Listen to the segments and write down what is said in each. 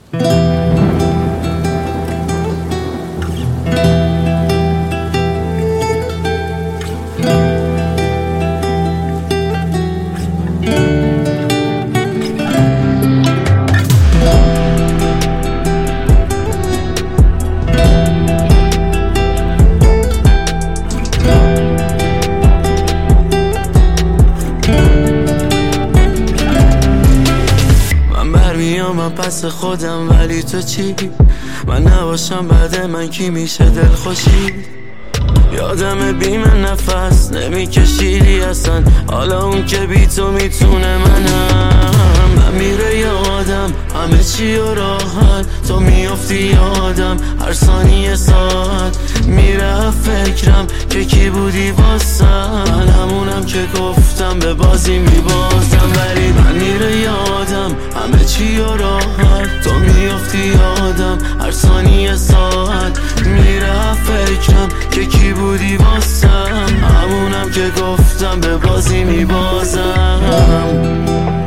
من پس خودم ولی تو چی؟ من نباشم بعد من کی میشه دل خوشی؟ یادم بی من نفس نمیکشیدی اصلا، حالا اون که بی تو میتونه من میره یادم همه چی و راحت، تو میافتی یادم هر ثانیه ساعت، میره فکرم که کی بودی واسم، من همونم که گفتم به بازی میبازم، ولی من میره یادم همه چی و راحت، تو میافتی یادم هر ثانیه ساعت، میره فکرم که کی بودی واسم، همونم که گفتم به بازی میبازم.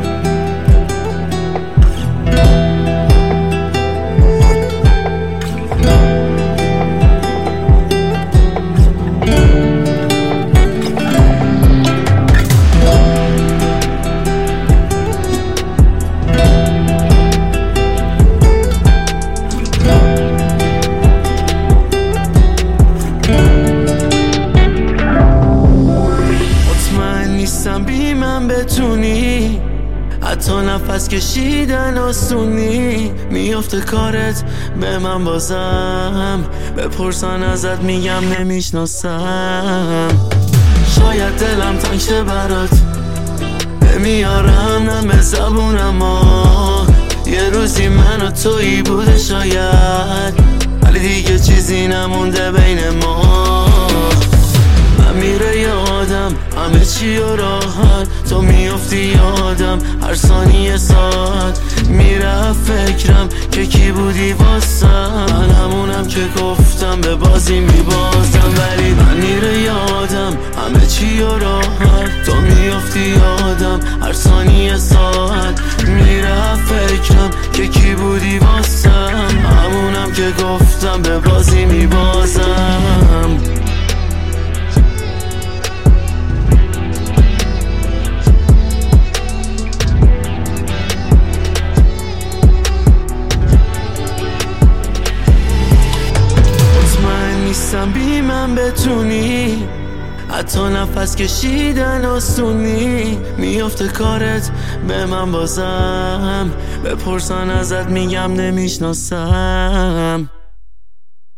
بی من بتونی حتی نفس کشیدن آسونی، میافته کارت به من بازم، بپرسن ازت میگم نمیشناسم، شاید دلم تنگ شه برات نمیارم نم زبونم، یه روزی من و تویی بوده شاید، ولی دیگه چیزی نمونده بین ما، من میره یادم همه چی و راحت، تو میافتی یادم هر ثانیه ساعت، میره فکرم که کی بودی واسم، من همونم که گفتم به بازی میبازم، ولی من میره یادم همه چی و راحت، تو میافتی یادم هر ثانیه ساعت، میره فکرم که کی بودی واسم، همونم که گفتم به بازی میبازم. بی من بتونی حتی نفس کشیدن آسونی، میافته کارت به من بازم، بپرسن ازت میگم نمیشناسم،